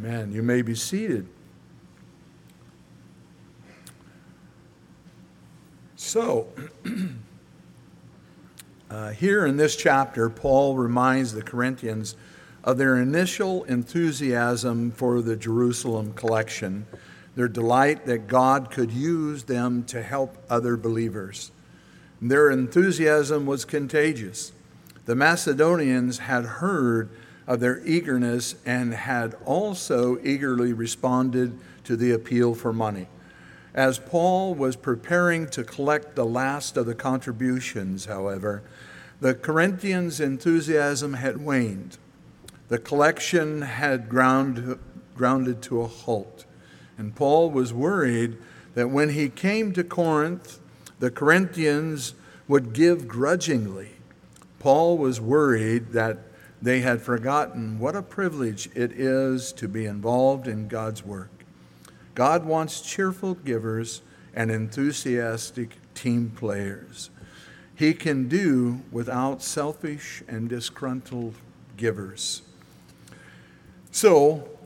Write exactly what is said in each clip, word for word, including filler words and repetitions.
Amen. You may be seated. So, uh, here in this chapter, Paul reminds the Corinthians of their initial enthusiasm for the Jerusalem collection, their delight that God could use them to help other believers. Their enthusiasm was contagious. The Macedonians had heard of their eagerness and had also eagerly responded to the appeal for money. As Paul was preparing to collect the last of the contributions, however, the Corinthians' enthusiasm had waned. The collection had ground, grounded to a halt, and Paul was worried that when he came to Corinth, the Corinthians would give grudgingly. Paul was worried that they had forgotten what a privilege it is to be involved in God's work. God wants cheerful givers and enthusiastic team players. He can do without selfish and disgruntled givers. So,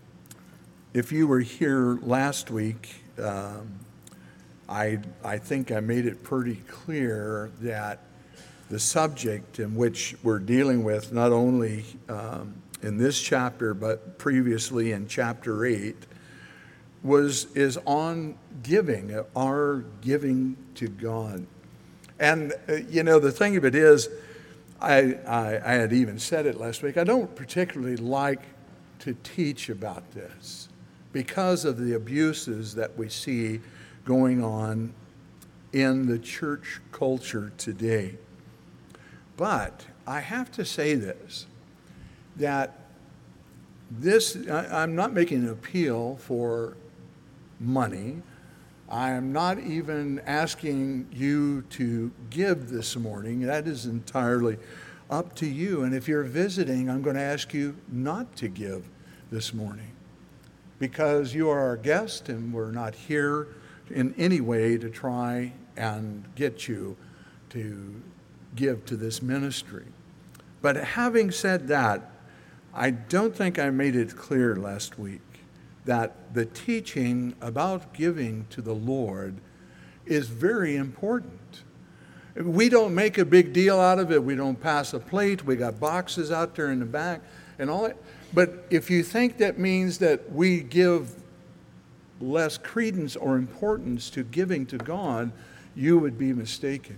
if you were here last week, um, I, I think I made it pretty clear that the subject in which we're dealing with, not only um, in this chapter, but previously in chapter eight, was is on giving, our giving to God. And, uh, you know, the thing of it is, I, I, I had even said it last week, I don't particularly like to teach about this because of the abuses that we see going on in the church culture today. But I have to say this, that this, I, I'm not making an appeal for money. I am not even asking you to give this morning. That is entirely up to you. And if you're visiting, I'm going to ask you not to give this morning because you are our guest and we're not here in any way to try and get you to give to this ministry. But having said that, I don't think I made it clear last week that the teaching about giving to the Lord is very important. We don't make a big deal out of it. We don't pass a plate. We got boxes out there in the back and all that. But if you think that means that we give less credence or importance to giving to God, you would be mistaken.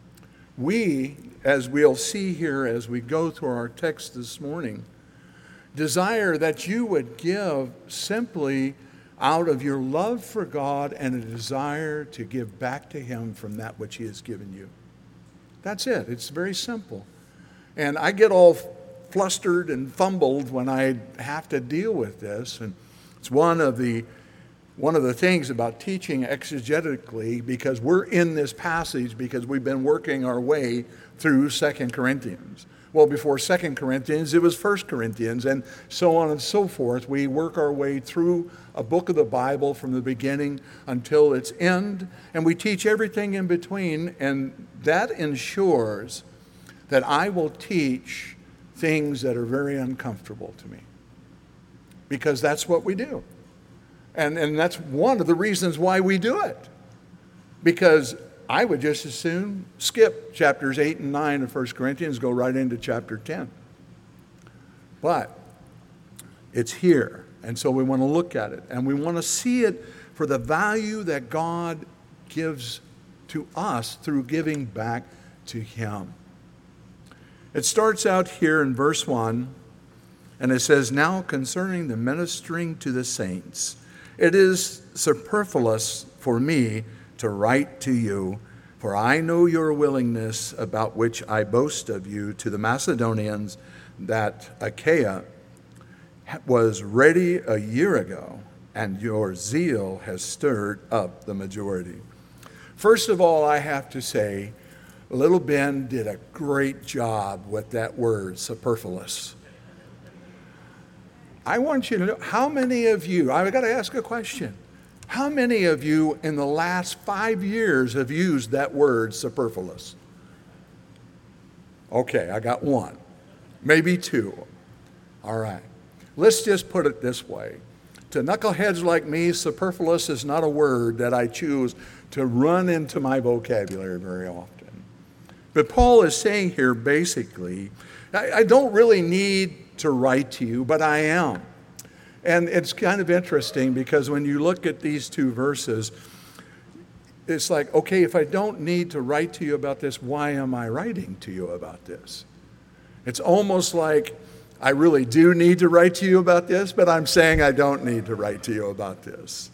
We, as we'll see here as we go through our text this morning, desire that you would give simply out of your love for God and a desire to give back to Him from that which He has given you. That's it. It's very simple. And I get all flustered and fumbled when I have to deal with this. And it's one of the One of the things about teaching exegetically, because we're in this passage because we've been working our way through Second Corinthians. Well, before Second Corinthians, it was First Corinthians, and so on and so forth. We work our way through a book of the Bible from the beginning until its end, and we teach everything in between, and that ensures that I will teach things that are very uncomfortable to me, because that's what we do. And, and that's one of the reasons why we do it. Because I would just as soon skip chapters eight and nine of First Corinthians, go right into chapter ten. But it's here. And so we want to look at it. And we want to see it for the value that God gives to us through giving back to Him. It starts out here in verse one. And it says, "Now concerning the ministering to the saints, it is superfluous for me to write to you, for I know your willingness, about which I boast of you to the Macedonians, that Achaia was ready a year ago, and your zeal has stirred up the majority." First of all, I have to say, Little Ben did a great job with that word, superfluous. I want you to know, how many of you, I've got to ask a question. How many of you in the last five years have used that word, superfluous? Okay, I got one, maybe two. All right. Let's just put it this way. To knuckleheads like me, superfluous is not a word that I choose to run into my vocabulary very often. But Paul is saying here basically, I, I don't really need to write to you, but I am. And it's kind of interesting because when you look at these two verses, it's like, okay, if I don't need to write to you about this, why am I writing to you about this? It's almost like I really do need to write to you about this, but I'm saying I don't need to write to you about this.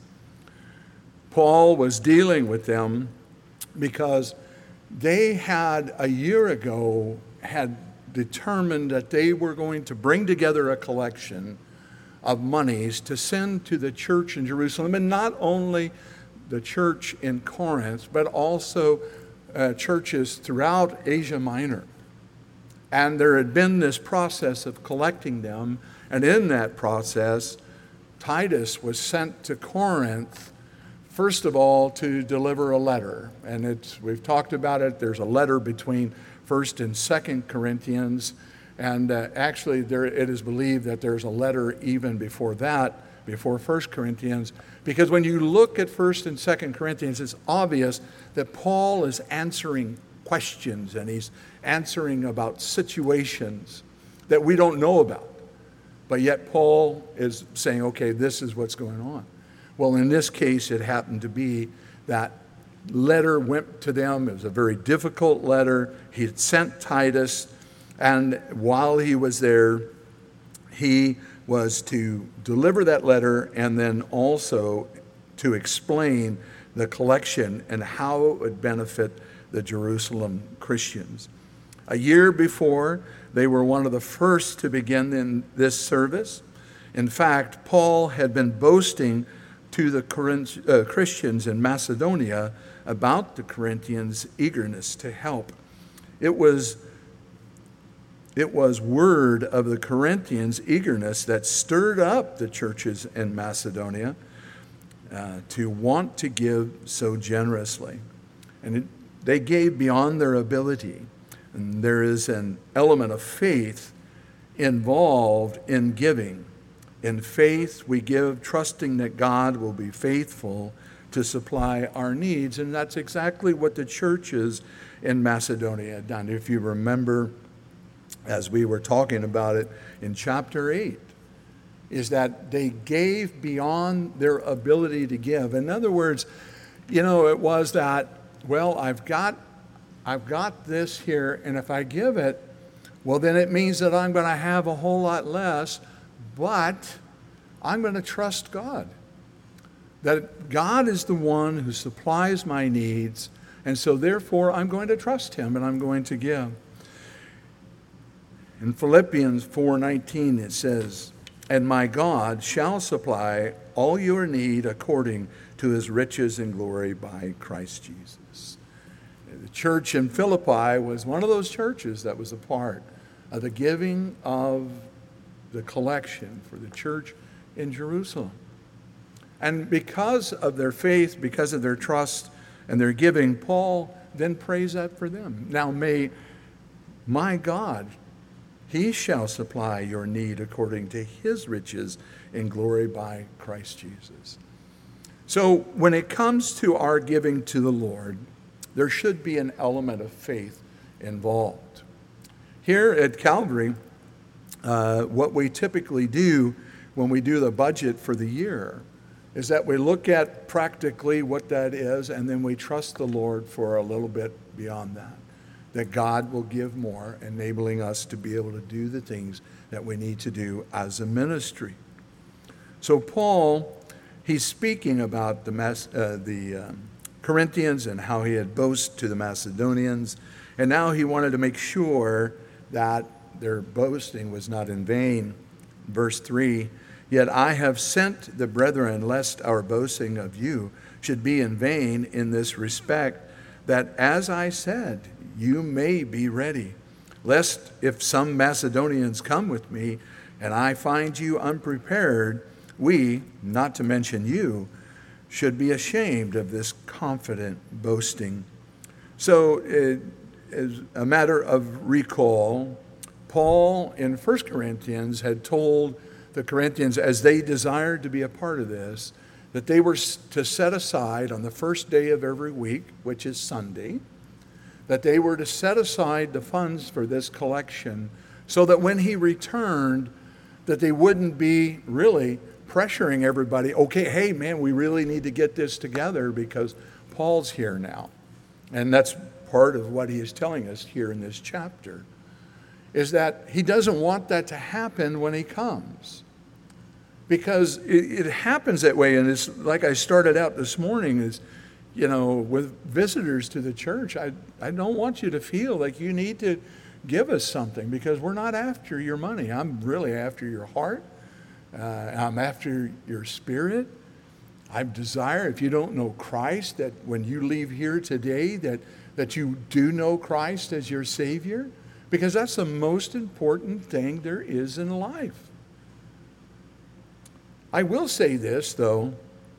Paul was dealing with them because they had a year ago had determined that they were going to bring together a collection of monies to send to the church in Jerusalem, and not only the church in Corinth, but also uh, churches throughout Asia Minor. And there had been this process of collecting them, and in that process, Titus was sent to Corinth, first of all, to deliver a letter. And it's, we've talked about it. There's a letter between First and Second Corinthians, and uh, actually there, it is believed that there's a letter even before that, before First Corinthians, because when you look at First and Second Corinthians, it's obvious that Paul is answering questions, and he's answering about situations that we don't know about. But yet Paul is saying, okay, this is what's going on. Well, in this case, it happened to be that letter went to them. It was a very difficult letter. He had sent Titus, and while he was there, he was to deliver that letter and then also to explain the collection and how it would benefit the Jerusalem Christians. A year before, they were one of the first to begin in this service. In fact, Paul had been boasting to the Corinth, uh, Christians in Macedonia about the Corinthians' eagerness to help. It was, it was word of the Corinthians' eagerness that stirred up the churches in Macedonia uh, to want to give so generously. And it, they gave beyond their ability. And there is an element of faith involved in giving. In faith, we give, trusting that God will be faithful to supply our needs. And that's exactly what the churches in Macedonia had done. If you remember, as we were talking about it in chapter eight, is that they gave beyond their ability to give. In other words, you know, it was that, well, I've got, I've got this here, and if I give it, well, then it means that I'm going to have a whole lot less, but I'm going to trust God. That God is the one who supplies my needs, and so therefore I'm going to trust him and I'm going to give. In Philippians four nineteen it says, "And my God shall supply all your need according to his riches and glory by Christ Jesus." The church in Philippi was one of those churches that was a part of the giving of the collection for the church in Jerusalem. And because of their faith, because of their trust and their giving, Paul then prays that for them. Now may my God, he shall supply your need according to his riches in glory by Christ Jesus. So when it comes to our giving to the Lord, there should be an element of faith involved. Here at Calvary, uh, what we typically do when we do the budget for the year is that we look at practically what that is, and then we trust the Lord for a little bit beyond that, that God will give more, enabling us to be able to do the things that we need to do as a ministry. So Paul, he's speaking about the, uh, the um, Corinthians and how he had boasted to the Macedonians, and now he wanted to make sure that their boasting was not in vain. Verse three, "Yet I have sent the brethren, lest our boasting of you should be in vain in this respect, that as I said, you may be ready, lest if some Macedonians come with me, and I find you unprepared, we, not to mention you, should be ashamed of this confident boasting." So, it, as a matter of recall, Paul in First Corinthians had told the Corinthians, as they desired to be a part of this, that they were to set aside on the first day of every week, which is Sunday, that they were to set aside the funds for this collection so that when he returned, that they wouldn't be really pressuring everybody, okay, hey, man, we really need to get this together because Paul's here now. And that's part of what he is telling us here in this chapter, is that he doesn't want that to happen when he comes. Because it, it happens that way, and it's like I started out this morning, is, you know, with visitors to the church, I, I don't want you to feel like you need to give us something, because we're not after your money. I'm really after your heart. Uh, I'm after your spirit. I desire, if you don't know Christ, that when you leave here today, that, that you do know Christ as your Savior, because that's the most important thing there is in life. I will say this, though.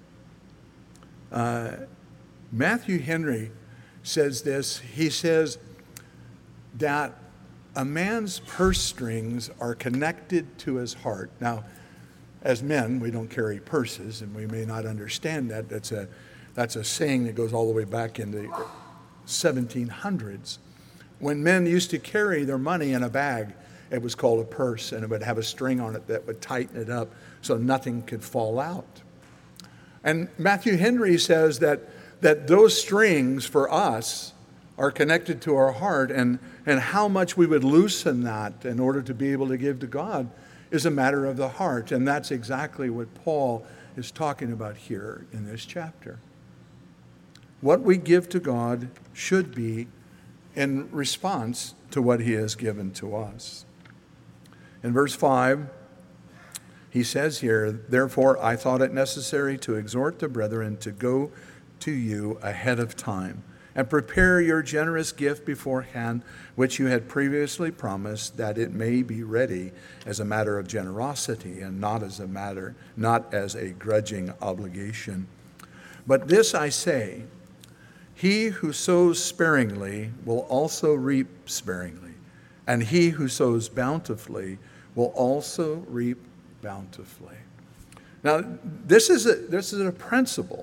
Uh, Matthew Henry says this. He says that a man's purse strings are connected to his heart. Now, as men, we don't carry purses, and we may not understand that. That's a, that's a saying that goes all the way back in the seventeen hundreds. When men used to carry their money in a bag, it was called a purse, and it would have a string on it that would tighten it up so nothing could fall out. And Matthew Henry says that, that those strings for us are connected to our heart, and, and how much we would loosen that in order to be able to give to God is a matter of the heart. And that's exactly what Paul is talking about here in this chapter. What we give to God should be in response to what he has given to us. In verse five, he says here, therefore I thought it necessary to exhort the brethren to go to you ahead of time and prepare your generous gift beforehand, which you had previously promised, that it may be ready as a matter of generosity and not as a matter, not as a grudging obligation. But this I say, he who sows sparingly will also reap sparingly, and he who sows bountifully will also reap bountifully. Now, this is a, this is a principle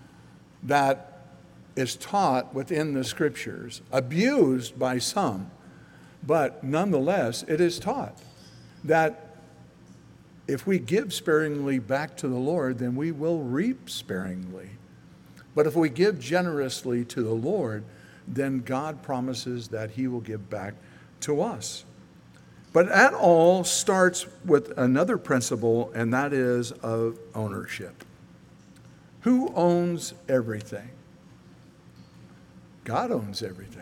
that is taught within the Scriptures, abused by some, but nonetheless it is taught that if we give sparingly back to the Lord, then we will reap sparingly. But if we give generously to the Lord, then God promises that he will give back to us. But that all starts with another principle, and that is of ownership. Who owns everything? God owns everything.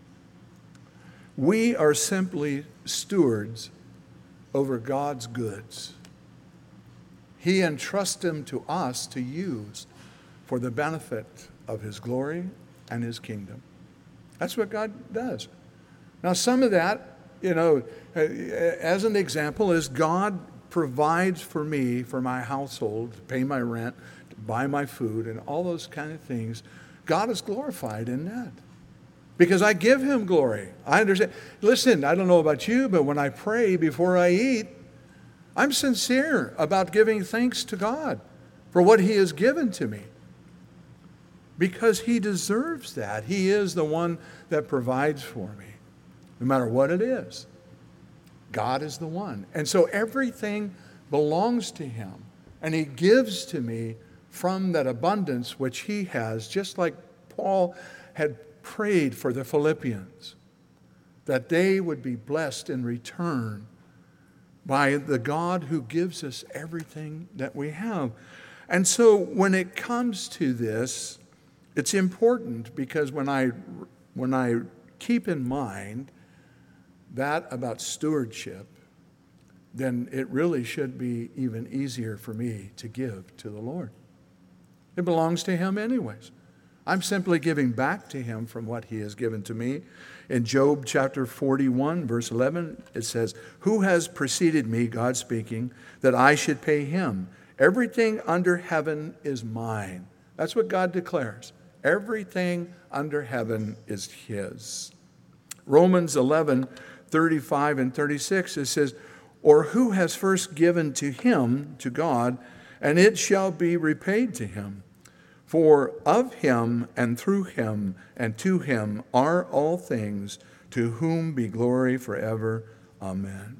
We are simply stewards over God's goods. He entrusts them to us to use for the benefit of his glory and his kingdom. That's what God does. Now, some of that, you know, as an example, is God provides for me, for my household, to pay my rent, to buy my food, and all those kind of things. God is glorified in that because I give him glory. I understand. Listen, I don't know about you, but when I pray before I eat, I'm sincere about giving thanks to God for what he has given to me, because he deserves that. He is the one that provides for me, no matter what it is. God is the one. And so everything belongs to him, and he gives to me from that abundance which he has, just like Paul had prayed for the Philippians, that they would be blessed in return by the God who gives us everything that we have. And so when it comes to this, it's important, because when I when I keep in mind that about stewardship, then it really should be even easier for me to give to the Lord. It belongs to him anyways. I'm simply giving back to him from what he has given to me. In Job chapter forty-one, verse eleven, it says, "Who has preceded me," God speaking, "that I should pay him? Everything under heaven is mine." That's what God declares. Everything under heaven is his. Romans eleven, thirty-five and thirty-six, it says, Or who has first given to him, to God, and it shall be repaid to him? For of him and through him and to him are all things, to whom be glory forever. Amen.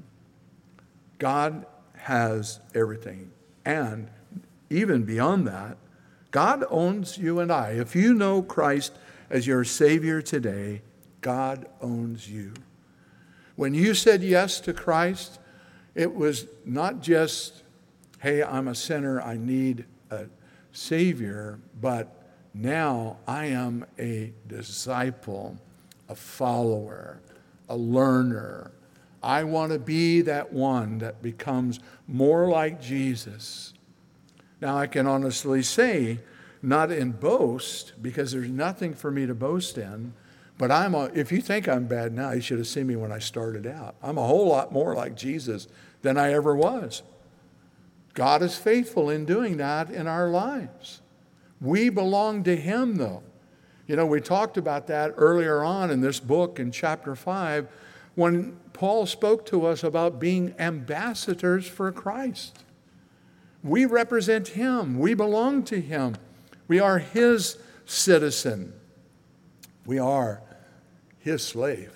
God has everything. And even beyond that, God owns you and I. If you know Christ as your Savior today, God owns you. When you said yes to Christ, it was not just, hey, I'm a sinner, I need a Savior, but now I am a disciple, a follower, a learner. I want to be that one that becomes more like Jesus. Now I can honestly say, not in boast, because there's nothing for me to boast in, but I'm a, if you think I'm bad now, you should have seen me when I started out. I'm a whole lot more like Jesus than I ever was. God is faithful in doing that in our lives. We belong to him, though. You know, we talked about that earlier on in this book in chapter five when Paul spoke to us about being ambassadors for Christ. We represent him. We belong to him. We are his citizen. We are his slave.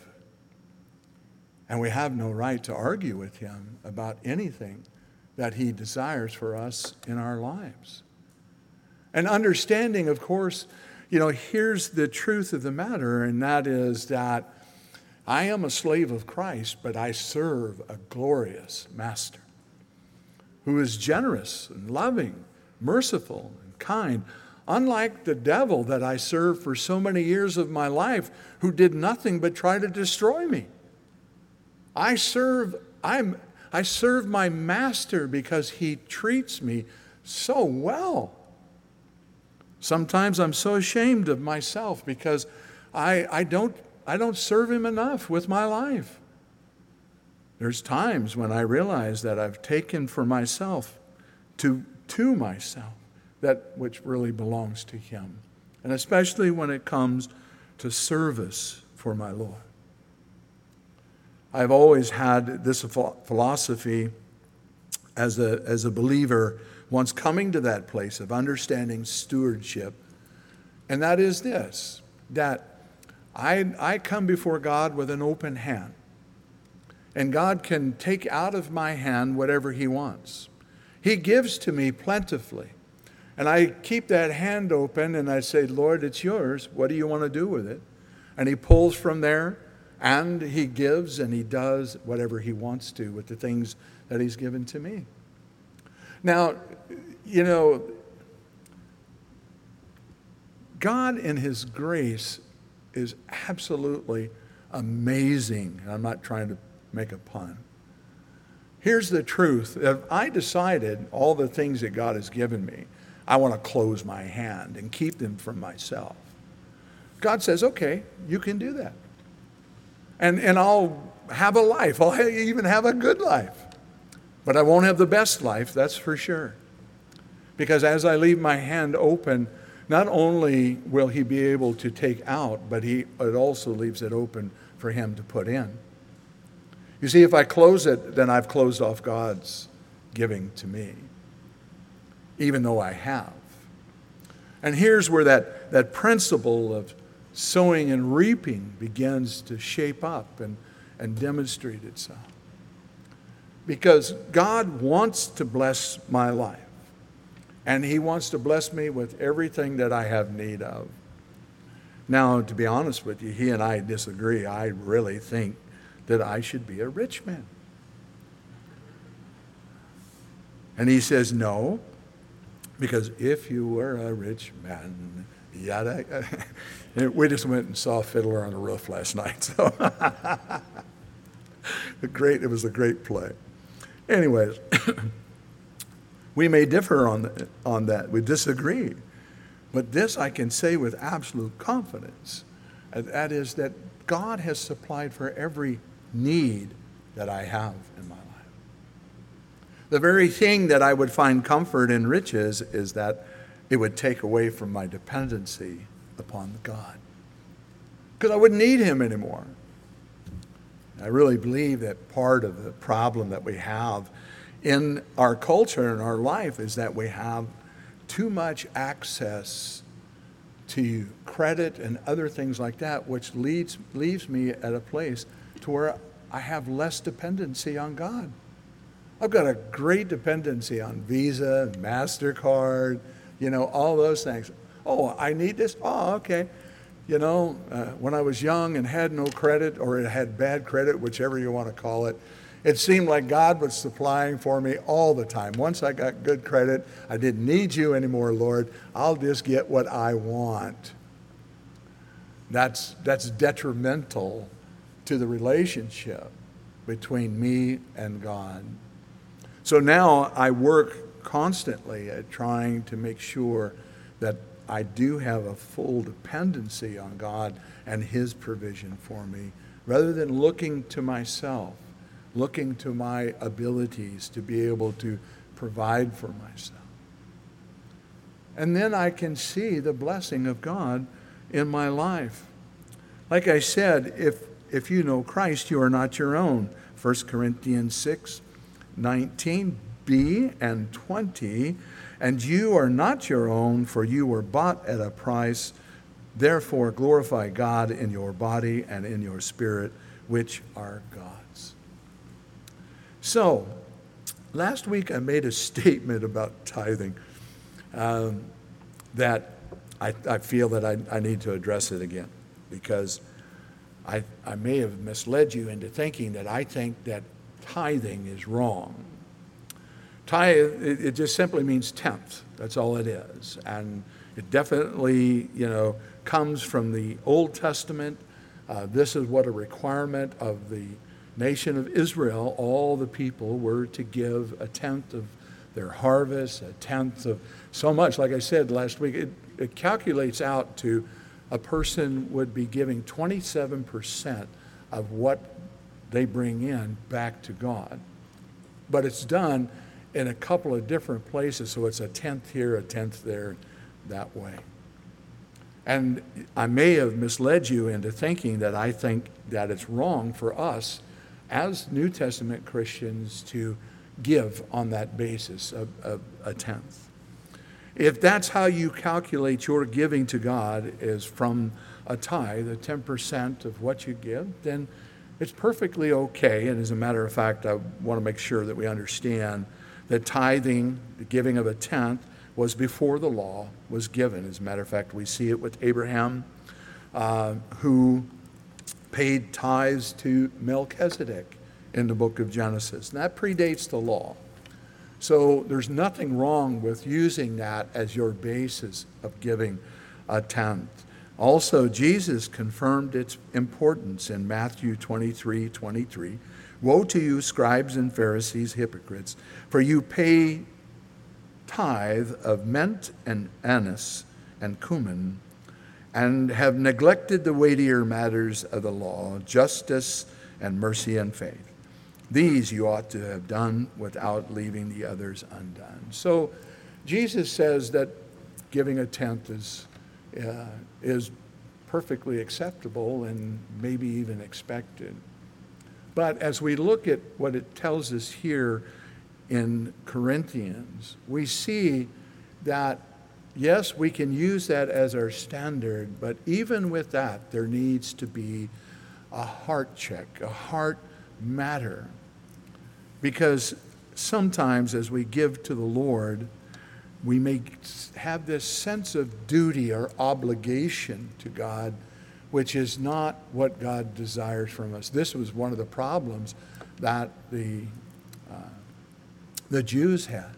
And we have no right to argue with him about anything that he desires for us in our lives. And understanding, of course, you know, here's the truth of the matter, and that is that I am a slave of Christ, but I serve a glorious master who is generous and loving, merciful and kind, unlike the devil that I served for so many years of my life, who did nothing but try to destroy me. I serve, I'm, I serve my master because he treats me so well. Sometimes I'm so ashamed of myself because I, I, don't, I don't serve him enough with my life. There's times when I realize that I've taken for myself, to, to myself, that which really belongs to him. And especially when it comes to service for my Lord. I've always had this philosophy as a, as a believer, once coming to that place of understanding stewardship, and that is this, that I, I come before God with an open hand, and God can take out of my hand whatever he wants. He gives to me plentifully, and I keep that hand open, and I say, Lord, it's yours. What do you want to do with it? And he pulls from there, and he gives and he does whatever he wants to with the things that he's given to me. Now, you know, God in his grace is absolutely amazing. I'm not trying to make a pun. Here's the truth. If I decided all the things that God has given me, I want to close my hand and keep them for myself, God says, okay, you can do that. And, and I'll have a life. I'll even have a good life. But I won't have the best life, that's for sure. Because as I leave my hand open, not only will he be able to take out, but he, it also leaves it open for him to put in. You see, if I close it, then I've closed off God's giving to me, even though I have. And here's where that, that principle of sowing and reaping begins to shape up and, and demonstrate itself. Because God wants to bless my life. And he wants to bless me with everything that I have need of. Now, to be honest with you, he and I disagree. I really think that I should be a rich man. And he says, no, because if you were a rich man, yada, we just went and saw Fiddler on the Roof last night. So a great, it was a great play. Anyways, we may differ on, the, on that. We disagree. But this I can say with absolute confidence. And that is that God has supplied for every need that I have in my life. The very thing that I would find comfort in riches is that it would take away from my dependency upon God. Because I wouldn't need him anymore. I really believe that part of the problem that we have in our culture and our life is that we have too much access to credit and other things like that, which leads leaves me at a place to where I have less dependency on God. I've got a great dependency on Visa, MasterCard, you know, all those things. Oh, I need this? Oh, okay. You know, uh, when I was young and had no credit, or it had bad credit, whichever you want to call it, it seemed like God was supplying for me all the time. Once I got good credit, I didn't need you anymore, Lord. I'll just get what I want. That's, that's detrimental to the relationship between me and God. So now I work constantly at trying to make sure that I do have a full dependency on God and His provision for me, rather than looking to myself, looking to my abilities to be able to provide for myself. And then I can see the blessing of God in my life. Like I said, if, if you know Christ, you are not your own. First Corinthians six, nineteen b and twenty, and you are not your own, for you were bought at a price. Therefore glorify God in your body and in your spirit, which are God's. So, last week I made a statement about tithing um, that I, I feel that I, I need to address it again, because I, I may have misled you into thinking that I think that tithing is wrong. Tithe, it, it just simply means tenth. That's all it is. And it definitely, you know, comes from the Old Testament. Uh, this is what a requirement of the nation of Israel. All the people were to give a tenth of their harvest, a tenth of so much. Like I said last week, it, it calculates out to a person would be giving twenty-seven percent of what they bring in back to God. But it's done in a couple of different places, so it's a tenth here, a tenth there, that way. And I may have misled you into thinking that I think that it's wrong for us as New Testament Christians to give on that basis of, of a tenth. If that's how you calculate your giving to God is from a tithe, the ten percent of what you give, then it's perfectly okay. And as a matter of fact, I want to make sure that we understand that tithing, the giving of a tenth, was before the law was given. As a matter of fact, we see it with Abraham, uh, who paid tithes to Melchizedek in the book of Genesis. And that predates the law. So there's nothing wrong with using that as your basis of giving a tenth. Also, Jesus confirmed its importance in Matthew twenty-three twenty-three. Woe to you, scribes and Pharisees, hypocrites, for you pay tithe of mint and anise and cumin, and have neglected the weightier matters of the law, justice and mercy and faith. These you ought to have done without leaving the others undone. So Jesus says that giving a tenth is, uh, is perfectly acceptable and maybe even expected. But as we look at what it tells us here in Corinthians, we see that, yes, we can use that as our standard, but even with that, there needs to be a heart check, a heart matter. Because sometimes as we give to the Lord, we may have this sense of duty or obligation to God, which is not what God desires from us. This was one of the problems that the, uh, the Jews had,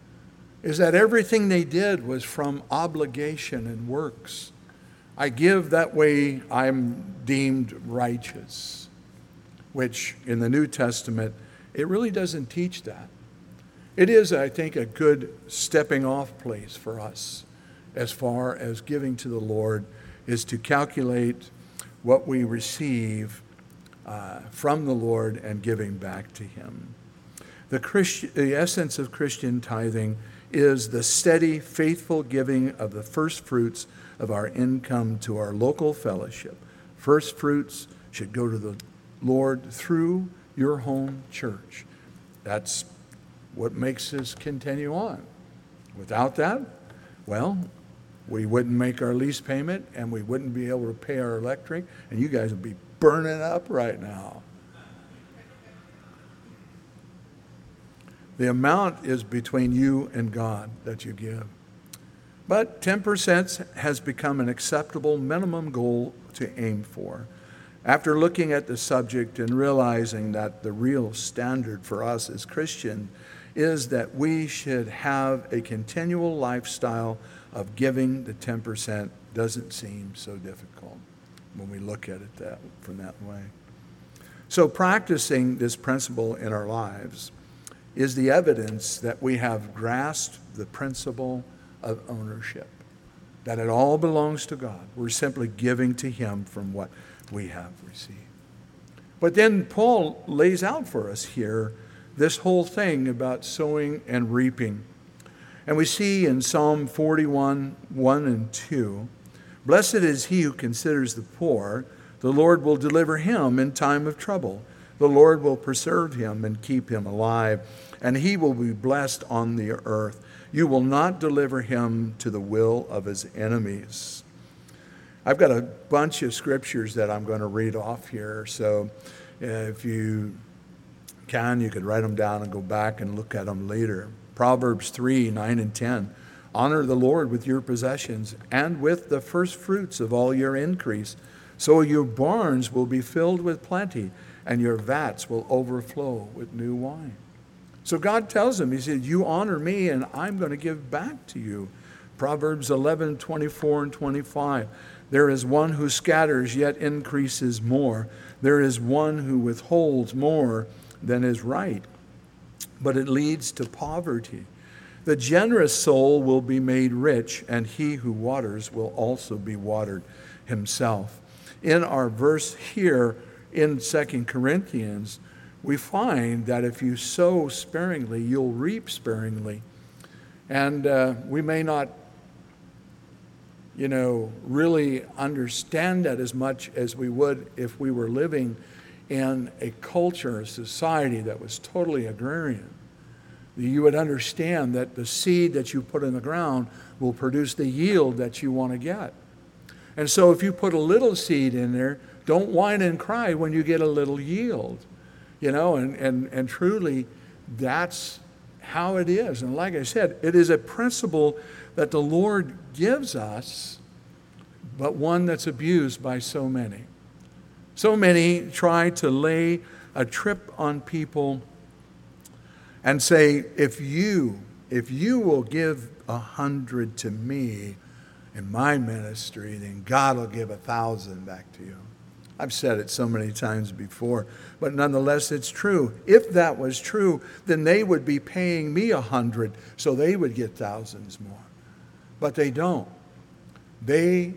is that everything they did was from obligation and works. I give, that way I'm deemed righteous, which in the New Testament, it really doesn't teach that. It is, I think, a good stepping off place for us as far as giving to the Lord, is to calculate what we receive uh, from the Lord and giving back to Him. The, Christi- the essence of Christian tithing is the steady, faithful giving of the first fruits of our income to our local fellowship. First fruits should go to the Lord, through your home church. That's what makes us continue on. Without that, well, we wouldn't make our lease payment, and we wouldn't be able to pay our electric, and you guys would be burning up right now. The amount is between you and God that you give. But ten percent has become an acceptable minimum goal to aim for. After looking at the subject and realizing that the real standard for us as Christians is that we should have a continual lifestyle of giving, the ten percent doesn't seem so difficult when we look at it that, from that way. So practicing this principle in our lives is the evidence that we have grasped the principle of ownership, that it all belongs to God. We're simply giving to Him from what we have received. But then Paul lays out for us here this whole thing about sowing and reaping. And we see in Psalm forty-one, one and two, "Blessed is he who considers the poor. The Lord will deliver him in time of trouble. The Lord will preserve him and keep him alive, and he will be blessed on the earth. You will not deliver him to the will of his enemies." I've got a bunch of scriptures that I'm going to read off here, so if you can, you could write them down and go back and look at them later. Proverbs three, nine and ten. "Honor the Lord with your possessions and with the first fruits of all your increase. So your barns will be filled with plenty, and your vats will overflow with new wine." So God tells him, he said, you honor me and I'm going to give back to you. Proverbs eleven, twenty-four and twenty-five. "There is one who scatters yet increases more. There is one who withholds more than is right, but it leads to poverty. The generous soul will be made rich, and he who waters will also be watered himself." In our verse here in Second Corinthians, we find that if you sow sparingly, you'll reap sparingly. And uh, we may not, you know, really understand that as much as we would if we were living in a culture, a society that was totally agrarian. You would understand that the seed that you put in the ground will produce the yield that you want to get. And so if you put a little seed in there, don't whine and cry when you get a little yield. You know, and, and, and truly, that's how it is. And like I said, it is a principle that the Lord gives us, but one that's abused by so many. So many try to lay a trip on people and say, if you, if you will give a hundred to me in my ministry, then God will give a thousand back to you. I've said it so many times before, but nonetheless, it's true. If that was true, then they would be paying me a hundred, so they would get thousands more. But they don't. They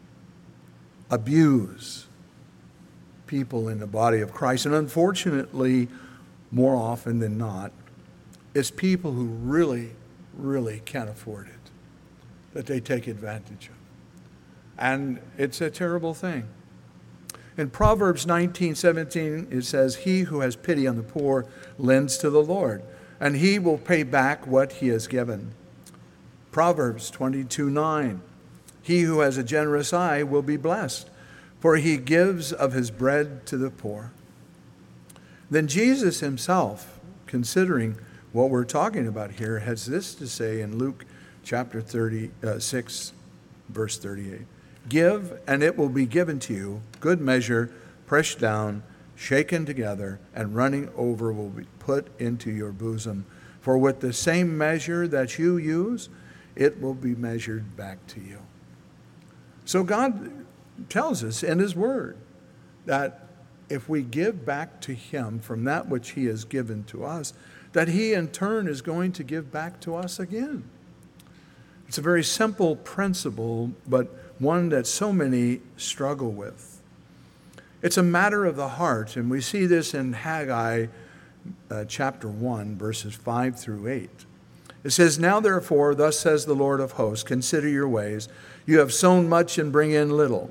abuse people in the body of Christ. And unfortunately, more often than not, it's people who really, really can't afford it that they take advantage of. And it's a terrible thing. In Proverbs nineteen, seventeen, it says, "He who has pity on the poor lends to the Lord, and he will pay back what he has given." Proverbs twenty-two, nine, "He who has a generous eye will be blessed, for he gives of his bread to the poor." Then Jesus himself, considering what we're talking about here, has this to say in Luke chapter thirty-six, verse thirty-eight. "Give, and it will be given to you, good measure, pressed down, shaken together, and running over will be put into your bosom. For with the same measure that you use, it will be measured back to you." So God tells us in his word that if we give back to him from that which he has given to us, that he in turn is going to give back to us again. It's a very simple principle, but one that so many struggle with. It's a matter of the heart, and we see this in Haggai uh, chapter one, verses five through eight. It says, "Now therefore, thus says the Lord of hosts, consider your ways. You have sown much and bring in little.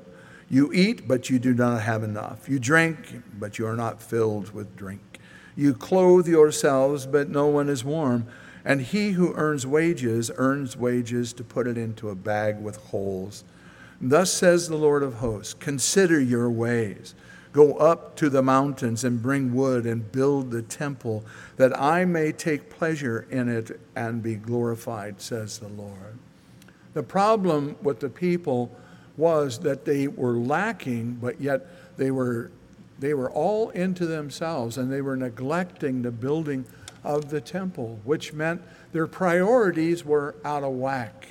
You eat, but you do not have enough. You drink, but you are not filled with drink. You clothe yourselves, but no one is warm. And he who earns wages, earns wages to put it into a bag with holes. Thus says the Lord of hosts, consider your ways. Go up to the mountains and bring wood and build the temple, that I may take pleasure in it and be glorified, says the Lord. The problem with the people was that they were lacking, but yet they were they were all into themselves, and they were neglecting the building of the temple, which meant their priorities were out of whack.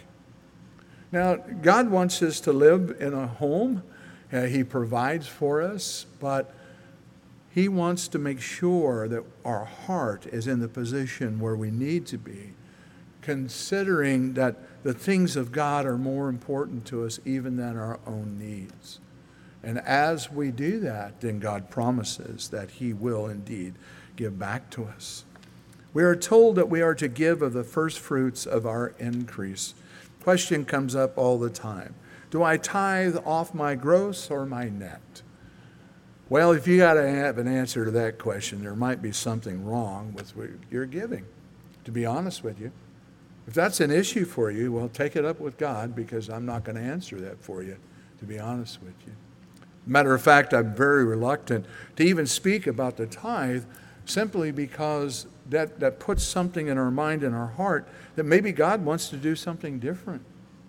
Now, God wants us to live in a home. Uh, he provides for us, but he wants to make sure that our heart is in the position where we need to be, considering that the things of God are more important to us even than our own needs. And as we do that, then God promises that he will indeed give back to us. We are told that we are to give of the first fruits of our increase. Question comes up all the time. Do I tithe off my gross or my net? Well, if you got to have an answer to that question, there might be something wrong with what you're giving, to be honest with you. If that's an issue for you, well, take it up with God, because I'm not going to answer that for you, to be honest with you. Matter of fact, I'm very reluctant to even speak about the tithe, simply because that, that puts something in our mind and our heart that maybe God wants to do something different.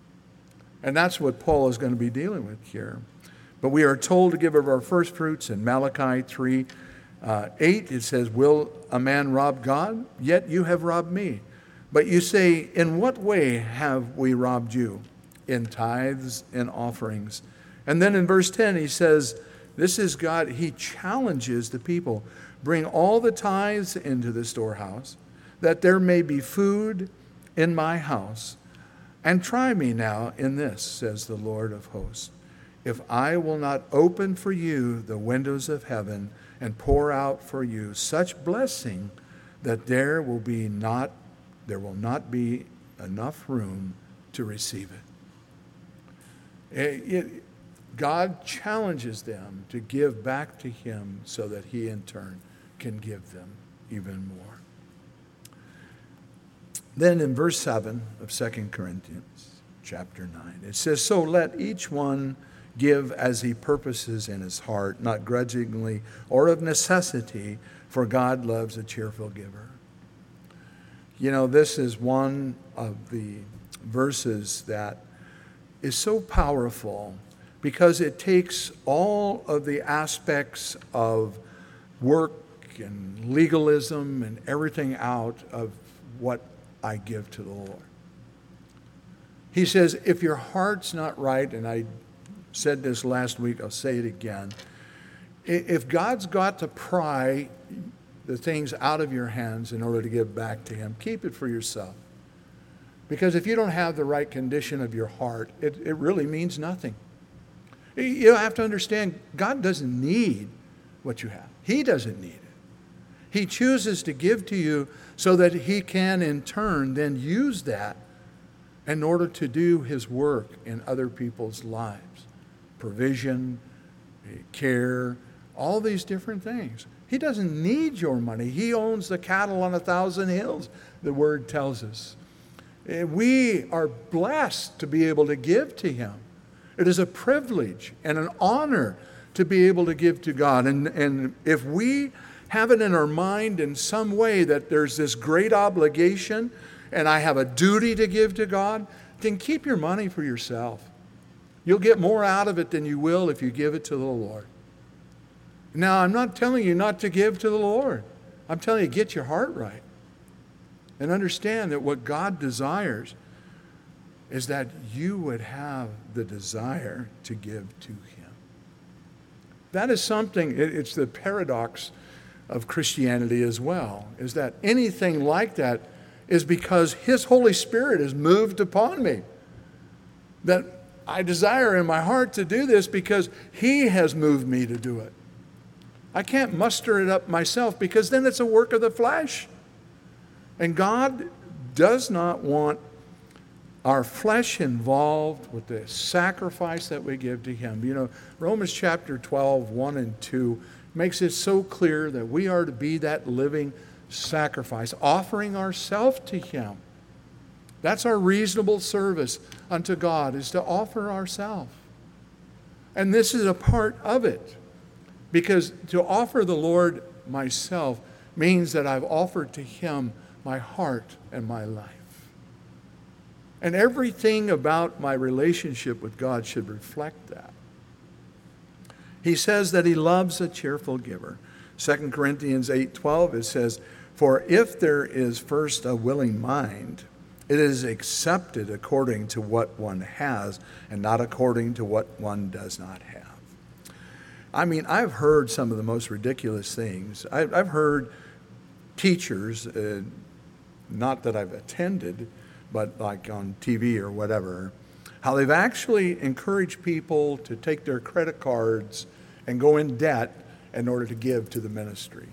And that's what Paul is going to be dealing with here. But we are told to give of our first fruits in Malachi three, uh, eight. It says, will a man rob God? Yet you have robbed me. But you say, in what way have we robbed you? In tithes and offerings. And then in verse ten, he says, this is God. He challenges the people. Bring all the tithes into the storehouse, that there may be food in my house. And try me now in this, says the Lord of hosts, if I will not open for you the windows of heaven and pour out for you such blessing that there will be not there will not be enough room to receive it. It, it God challenges them to give back to him so that he in turn can give them even more. Then in verse seven of Second Corinthians chapter nine, it says, so let each one give as he purposes in his heart, not grudgingly or of necessity, for God loves a cheerful giver. You know, this is one of the verses that is so powerful, because it takes all of the aspects of work and legalism and everything out of what I give to the Lord. He says, if your heart's not right, and I said this last week, I'll say it again, if God's got to pry the things out of your hands in order to give back to him, keep it for yourself. Because if you don't have the right condition of your heart, it, it really means nothing. You have to understand, God doesn't need what you have. He doesn't need it. He chooses to give to you so that he can in turn then use that in order to do his work in other people's lives. Provision, care, all these different things. He doesn't need your money. He owns the cattle on a thousand hills, the word tells us. We are blessed to be able to give to him. It is a privilege and an honor to be able to give to God. And, and if we have it in our mind in some way that there's this great obligation and I have a duty to give to God, then keep your money for yourself. You'll get more out of it than you will if you give it to the Lord. Now, I'm not telling you not to give to the Lord. I'm telling you, get your heart right. And understand that what God desires is that you would have the desire to give to him. That is something, it's the paradox of Christianity as well, is that anything like that is because his Holy Spirit is moved upon me. That I desire in my heart to do this because he has moved me to do it. I can't muster it up myself, because then it's a work of the flesh. And God does not want our flesh involved with the sacrifice that we give to him. You know, Romans chapter twelve, one and two makes it so clear that we are to be that living sacrifice, offering ourselves to him. That's our reasonable service unto God, is to offer ourselves. And this is a part of it. Because to offer the Lord myself means that I've offered to him my heart and my life. And everything about my relationship with God should reflect that. He says that he loves a cheerful giver. Second Corinthians eight twelve, it says, "For if there is first a willing mind, it is accepted according to what one has, and not according to what one does not have." I mean, I've heard some of the most ridiculous things. I've, I've heard teachers, uh, not that I've attended, but like on T V or whatever, how they've actually encouraged people to take their credit cards and go in debt in order to give to the ministry.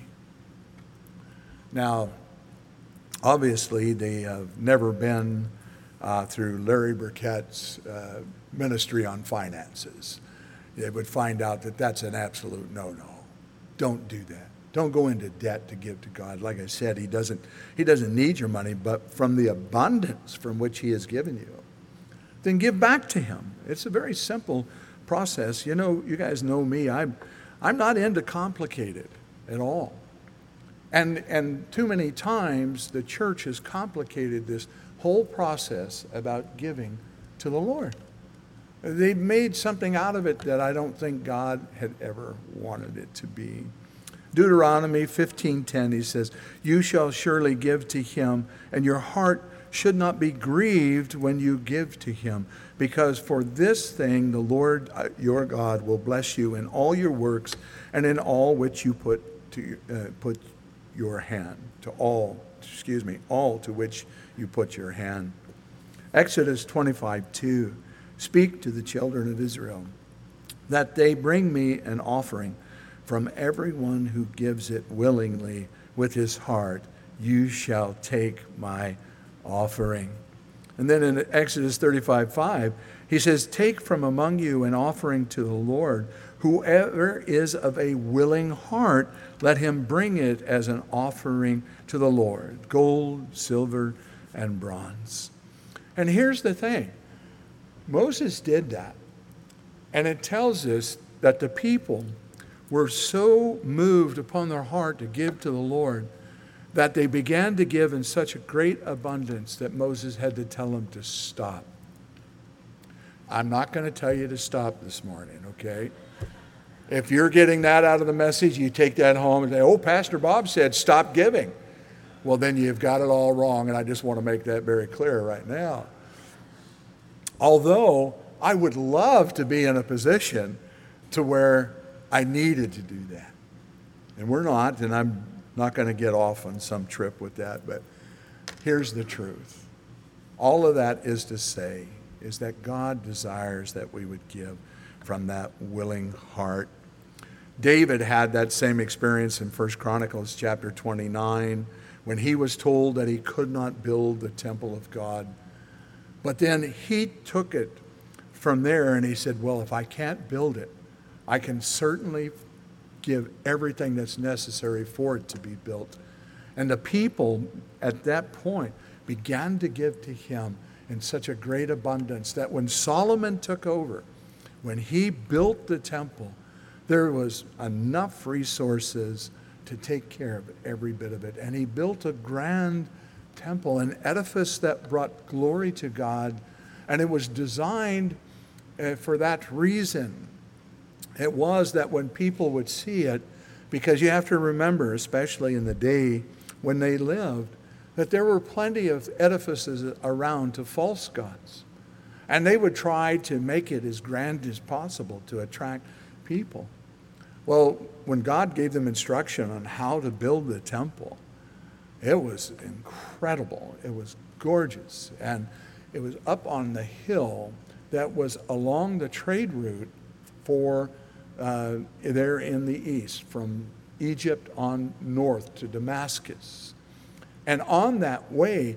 Now, obviously, they have never been uh, through Larry Burkett's uh, ministry on finances. They would find out that that's an absolute no-no. Don't do that. Don't go into debt to give to God. Like I said, he doesn't, he doesn't need your money, but from the abundance from which he has given you, then give back to him. It's a very simple process. You know, you guys know me. I'm, I'm not into complicated at all. And, and too many times the church has complicated this whole process about giving to the Lord. They've made something out of it that I don't think God had ever wanted it to be. Deuteronomy fifteen ten, he says, "You shall surely give to him, and your heart should not be grieved when you give to him, because for this thing the Lord your God will bless you in all your works and in all which you put to uh, put your hand to all, excuse me, all to which you put your hand." Exodus twenty-five two, "Speak to the children of Israel that they bring me an offering. From everyone who gives it willingly with his heart, you shall take my offering." And then in Exodus thirty-five five, he says, "Take from among you an offering to the Lord. Whoever is of a willing heart, let him bring it as an offering to the Lord, gold, silver, and bronze." And here's the thing. Moses did that. And it tells us that the people were so moved upon their heart to give to the Lord that they began to give in such a great abundance that Moses had to tell them to stop. I'm not going to tell you to stop this morning, okay? If you're getting that out of the message, you take that home and say, "Oh, Pastor Bob said stop giving." Well, then you've got it all wrong, and I just want to make that very clear right now. Although I would love to be in a position to where I needed to do that. And we're not, and I'm not going to get off on some trip with that, but here's the truth. All of that is to say is that God desires that we would give from that willing heart. David had that same experience in First Chronicles chapter twenty-nine when he was told that he could not build the temple of God. But then he took it from there and he said, well, if I can't build it, I can certainly give everything that's necessary for it to be built. And the people at that point began to give to him in such a great abundance that when Solomon took over, when he built the temple, there was enough resources to take care of every bit of it. And he built a grand temple, an edifice that brought glory to God. And it was designed uh, for that reason. It was that when people would see it, because you have to remember, especially in the day when they lived, that there were plenty of edifices around to false gods. And they would try to make it as grand as possible to attract people. Well, when God gave them instruction on how to build the temple, it was incredible. It was gorgeous. And it was up on the hill that was along the trade route for uh, there in the east, from Egypt on north to Damascus. And on that way,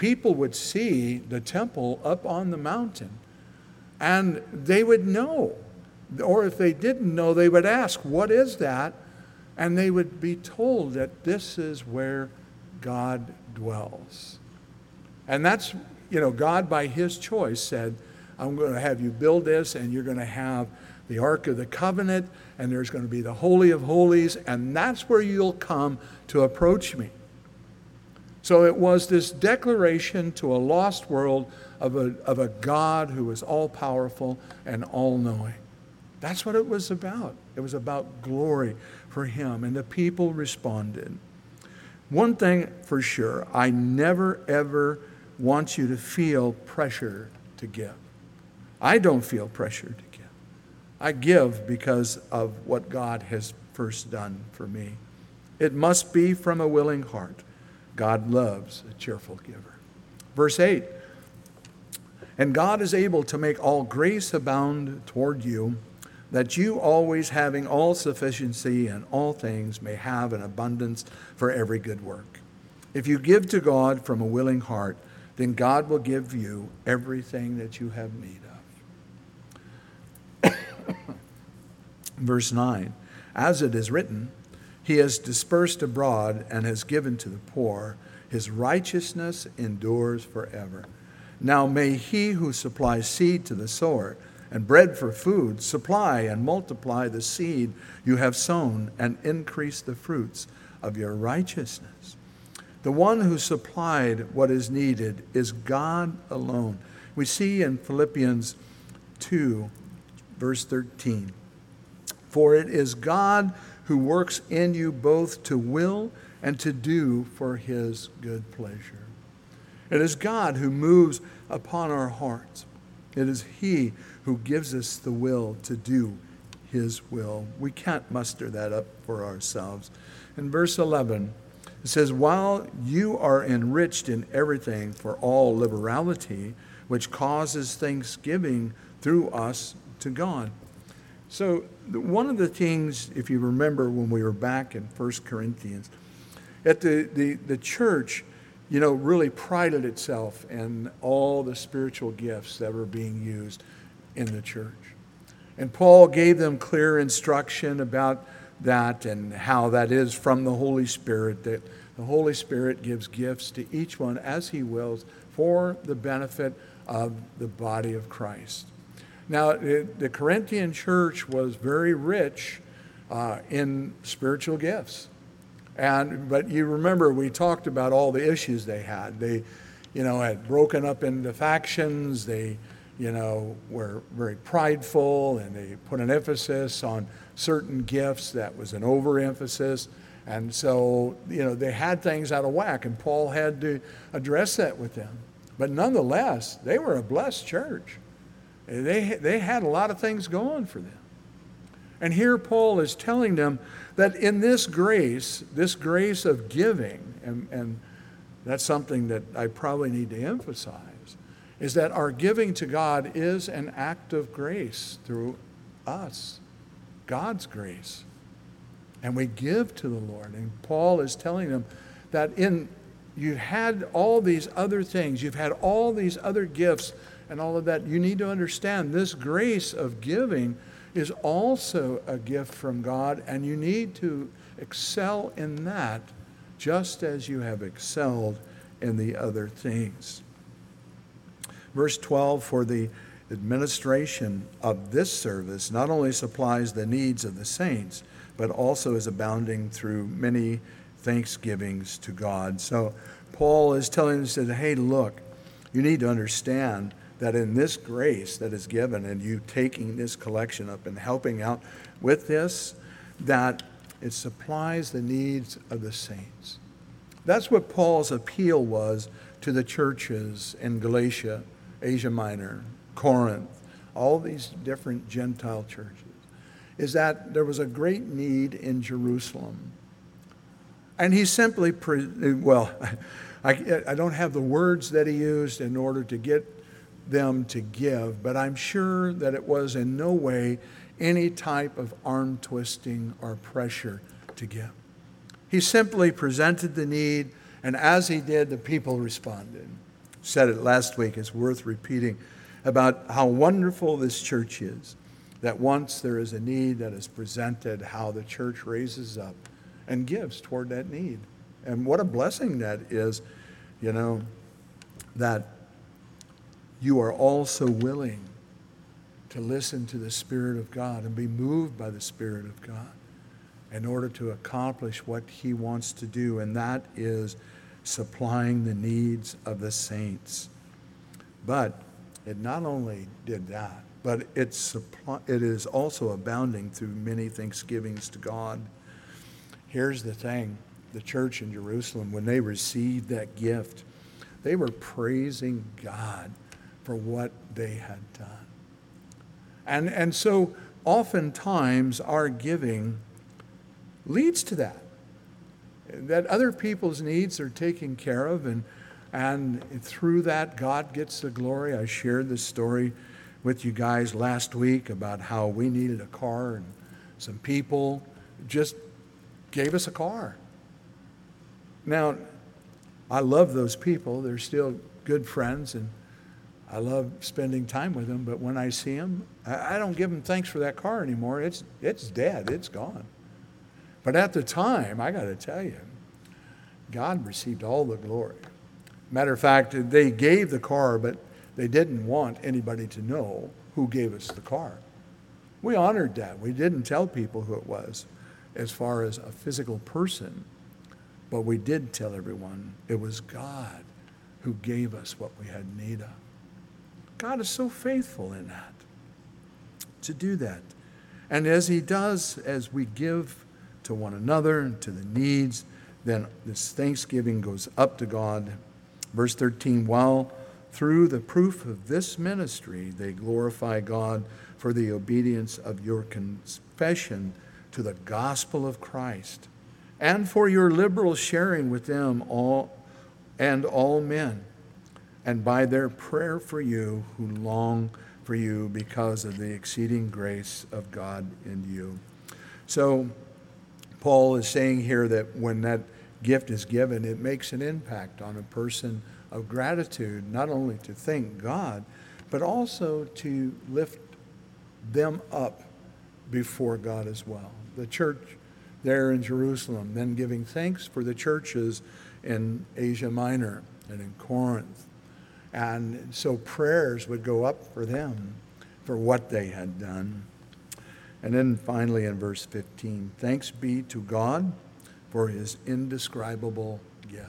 people would see the temple up on the mountain, and they would know. Or if they didn't know, they would ask, what is that? And they would be told that this is where God dwells. And that's, you know, God by his choice said, I'm going to have you build this, and you're going to have the Ark of the Covenant, and there's going to be the Holy of Holies, and that's where you'll come to approach me. So it was this declaration to a lost world of a, of a God who was all-powerful and all-knowing. That's what it was about. It was about glory for him, and the people responded. One thing for sure, I never, ever want you to feel pressure to give. I don't feel pressure to give. I give because of what God has first done for me. It must be from a willing heart. God loves a cheerful giver. Verse eight, and God is able to make all grace abound toward you, that you always having all sufficiency in all things may have an abundance for every good work. If you give to God from a willing heart, then God will give you everything that you have need of. Verse nine, as it is written, he has dispersed abroad and has given to the poor. His righteousness endures forever. Now may he who supplies seed to the sower and bread for food supply and multiply the seed you have sown and increase the fruits of your righteousness. The one who supplied what is needed is God alone. We see in Philippians two, verse thirteen, for it is God who works in you both to will and to do for his good pleasure. It is God who moves upon our hearts. It is he who gives us the will to do his will. We can't muster that up for ourselves. In verse eleven, it says, while you are enriched in everything for all liberality, which causes thanksgiving through us to God. So one of the things, if you remember when we were back in First Corinthians, at the, the, the church, you know, really prided itself in all the spiritual gifts that were being used in the church. And Paul gave them clear instruction about that and how that is from the Holy Spirit, that the Holy Spirit gives gifts to each one as he wills for the benefit of the body of Christ. Now, the Corinthian church was very rich uh, in spiritual gifts. And but you remember we talked about all the issues they had. They, you know, had broken up into factions. They, you know, were very prideful, and they put an emphasis on certain gifts that was an overemphasis. And so, you know, they had things out of whack, and Paul had to address that with them. But nonetheless, they were a blessed church. They, they had a lot of things going for them. And here Paul is telling them that in this grace, this grace of giving, and, and that's something that I probably need to emphasize, is that our giving to God is an act of grace through us, God's grace. And we give to the Lord. And Paul is telling them that in you had all these other things, you've had all these other gifts and all of that. You need to understand this grace of giving is also a gift from God, and you need to excel in that just as you have excelled in the other things. Verse twelve, for the administration of this service not only supplies the needs of the saints, but also is abounding through many thanksgivings to God. So Paul is telling us that, hey, look, you need to understand that in this grace that is given and you taking this collection up and helping out with this, that it supplies the needs of the saints. That's what Paul's appeal was to the churches in Galatia, Asia Minor, Corinth, all these different Gentile churches, is that there was a great need in Jerusalem. And he simply, pre- well, I, I don't have the words that he used in order to get them to give, but I'm sure that it was in no way any type of arm twisting or pressure to give. He simply presented the need, and as he did, the people responded. said it last week, it's worth repeating, about how wonderful this church is. That once there is a need that is presented, how the church raises up and gives toward that need. And what a blessing that is, you know, that you are also willing to listen to the Spirit of God and be moved by the Spirit of God in order to accomplish what He wants to do, and that is supplying the needs of the saints. But it not only did that, but it, supply, it is also abounding through many thanksgivings to God. Here's the thing, the church in Jerusalem, when they received that gift, they were praising God for what they had done. And, and so oftentimes our giving leads to that, that other people's needs are taken care of, and, and through that God gets the glory. I shared this story with you guys last week about how we needed a car, and some people just gave us a car. Now, I love those people. They're still good friends, and I love spending time with them, but when I see them, I don't give them thanks for that car anymore. It's, it's dead. It's gone. But at the time, I got to tell you, God received all the glory. Matter of fact, they gave the car, but they didn't want anybody to know who gave us the car. We honored that. We didn't tell people who it was as far as a physical person, but we did tell everyone it was God who gave us what we had need of. God is so faithful in that, to do that. And as He does, as we give to one another and to the needs, then this thanksgiving goes up to God. Verse thirteen, while through the proof of this ministry they glorify God for the obedience of your confession to the gospel of Christ, and for your liberal sharing with them all and all men, and by their prayer for you who long for you because of the exceeding grace of God in you. So Paul is saying here that when that gift is given, it makes an impact on a person of gratitude, not only to thank God, but also to lift them up before God as well. The church there in Jerusalem, then giving thanks for the churches in Asia Minor and in Corinth. And so prayers would go up for them for what they had done. And then finally in verse fifteen, thanks be to God for His indescribable gift.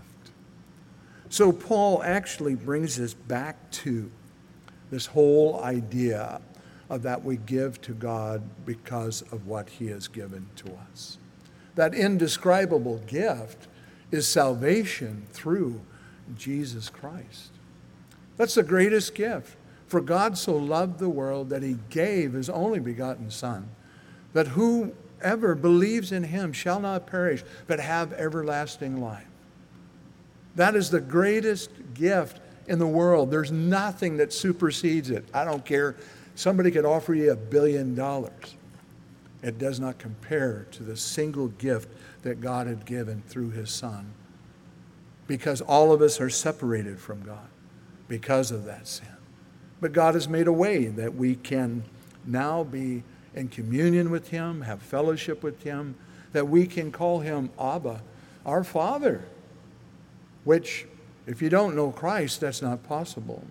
So Paul actually brings us back to this whole idea of that we give to God because of what He has given to us. That indescribable gift is salvation through Jesus Christ. That's the greatest gift. For God so loved the world that He gave His only begotten Son, that whoever believes in Him shall not perish, but have everlasting life. That is the greatest gift in the world. There's nothing that supersedes it. I don't care. Somebody could offer you a billion dollars. It does not compare to the single gift that God had given through His Son. Because all of us are separated from God because of that sin. But God has made a way that we can now be in communion with Him, have fellowship with Him, that we can call Him Abba, our Father, which, if you don't know Christ, that's not possible.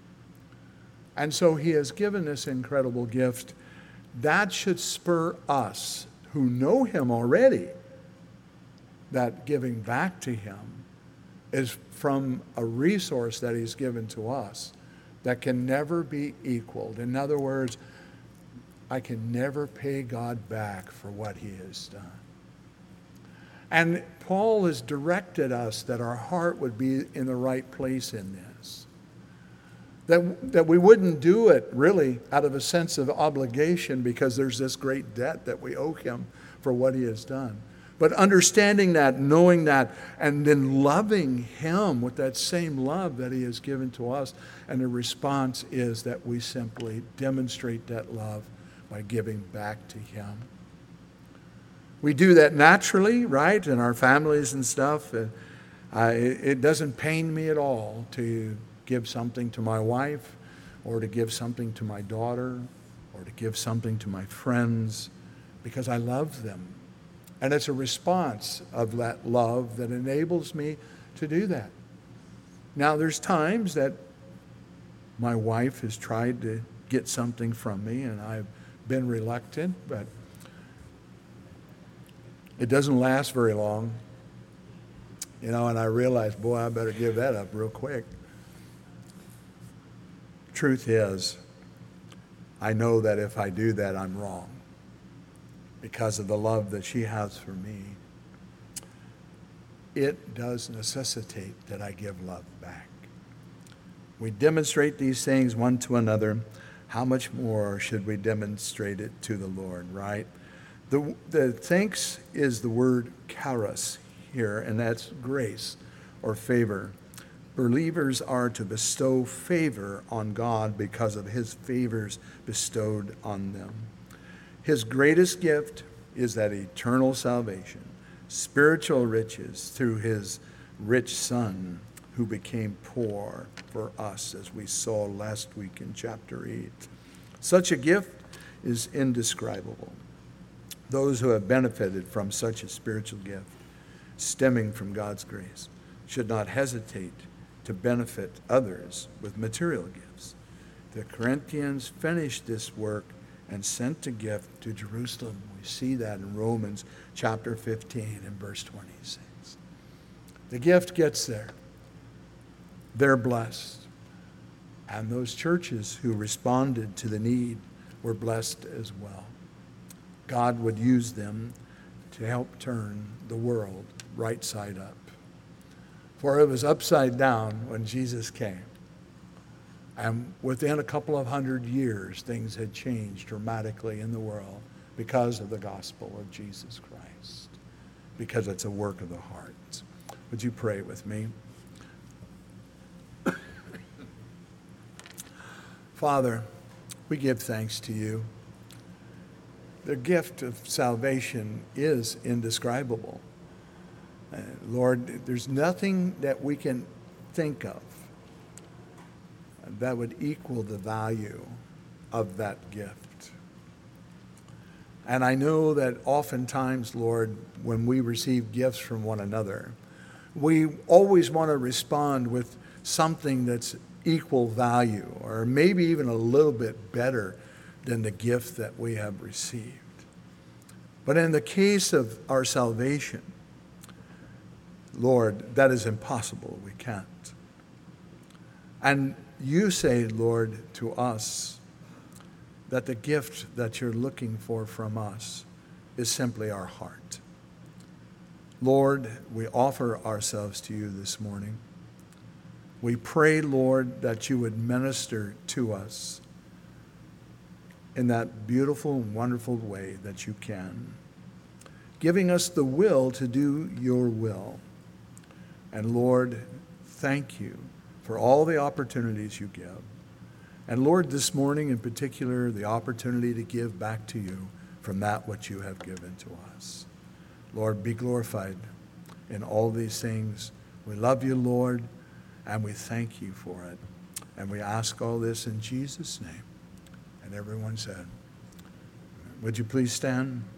And so He has given this incredible gift. That should spur us who know Him already, that giving back to Him is from a resource that He's given to us that can never be equaled. In other words, I can never pay God back for what He has done. And Paul has directed us that our heart would be in the right place in this. That, that we wouldn't do it really out of a sense of obligation because there's this great debt that we owe Him for what He has done. But understanding that, knowing that, and then loving Him with that same love that He has given to us. And the response is that we simply demonstrate that love by giving back to Him. We do that naturally, right, in our families and stuff. And I, it doesn't pain me at all to give something to my wife, or to give something to my daughter, or to give something to my friends, because I love them. And it's a response of that love that enables me to do that. Now, there's times that my wife has tried to get something from me, and I've been reluctant, but it doesn't last very long. You know, and I realized, boy, I better give that up real quick. Truth is, I know that if I do that, I'm wrong because of the love that she has for me. It does necessitate that I give love back. We demonstrate these things one to another. How much more should we demonstrate it to the Lord, right? The, the thanks is the word charis here, and that's grace or favor. Believers are to bestow favor on God because of his favors bestowed on them. His greatest gift is that eternal salvation, spiritual riches through his rich Son who became poor for us, as we saw last week in chapter eight. Such a gift is indescribable. Those who have benefited from such a spiritual gift, stemming from God's grace, should not hesitate to benefit others with material gifts. The Corinthians finished this work and sent a gift to Jerusalem. We see that in Romans chapter fifteen and verse twenty-six. The gift gets there. They're blessed. And those churches who responded to the need were blessed as well. God would use them to help turn the world right side up. For it was upside down when Jesus came. And within a couple of hundred years, things had changed dramatically in the world because of the gospel of Jesus Christ, because it's a work of the heart. Would you pray with me? Father, we give thanks to you. The gift of salvation is indescribable. Uh, Lord, there's nothing that we can think of that would equal the value of that gift. And I know that oftentimes, Lord, when we receive gifts from one another, we always want to respond with something that's equal value, or maybe even a little bit better than the gift that we have received. But in the case of our salvation, Lord, that is impossible. We can't. And you say, Lord, to us that the gift that you're looking for from us is simply our heart. Lord, we offer ourselves to you this morning. We pray, Lord, that you would minister to us in that beautiful and wonderful way that you can, giving us the will to do your will. And Lord, thank you for all the opportunities you give. And Lord, this morning in particular, the opportunity to give back to you from that which you have given to us. Lord, be glorified in all these things. We love you, Lord, and we thank you for it. And we ask all this in Jesus' name. And everyone said, would you please stand?